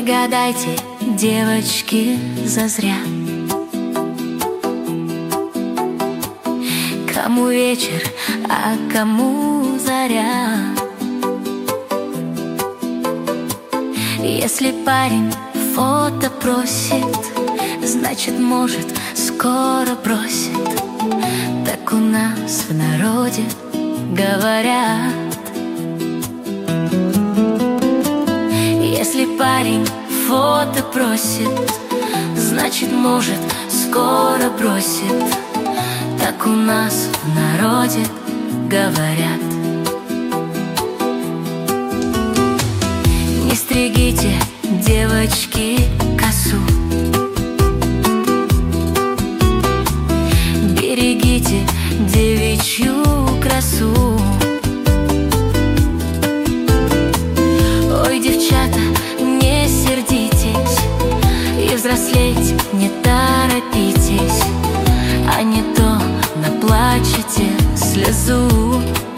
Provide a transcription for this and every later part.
гадайте, девочки, зазря. Кому вечер, а кому заря. Если парень фото просит, значит, может, скоро бросит. Так у нас в народе говорят. Если парень фото просит, значит, может, скоро бросит. Так у нас в народе говорят. Не стригите, девочки, косу. Берегите девичью красу. Ой, девчата, не сердитесь и взрослеть не торопитесь, а не то наплачете слезу.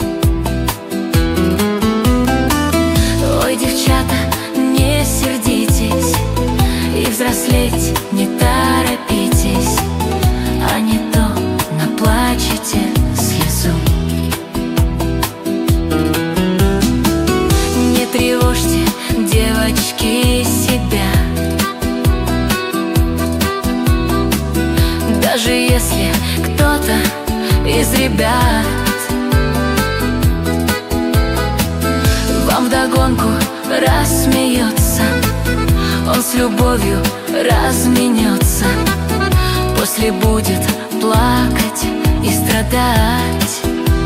Ой, девчата, не сердитесь и взрослеть не торопитесь, а не то наплачете слезу. Не тревожьте, девочки, себя, даже если кто-то из ребят вам вдогонку рассмеется, он с любовью разменется, после будет плакать и страдать.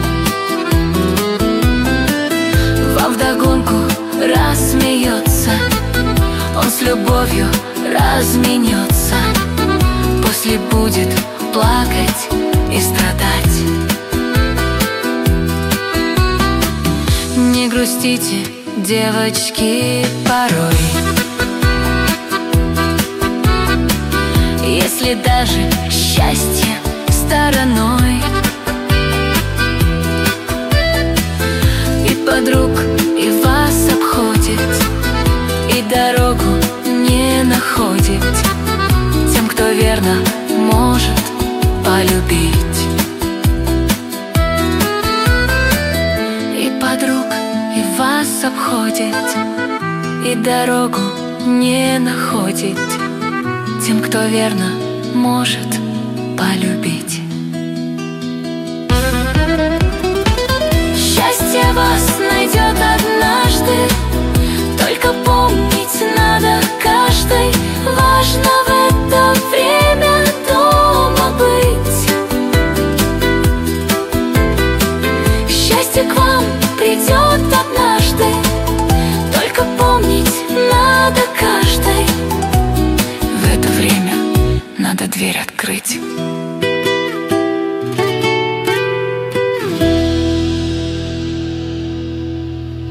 Вам вдогонку рассмеется, он с любовью разменется, после будет плакать и страдать. Не грустите, девочки, порой, если даже счастье стороной. И подруг, и вас обходит, и дорогу не находит тем, кто верно может полюбить. И подруг, и вас обходит, и дорогу не находит тем, кто верно может полюбить. Счастье вас найдет однажды, только помнить надо каждой. Важно в это время дома быть. Счастье к вам придет однажды, только помнить надо каждой. В это время надо дверь открыть.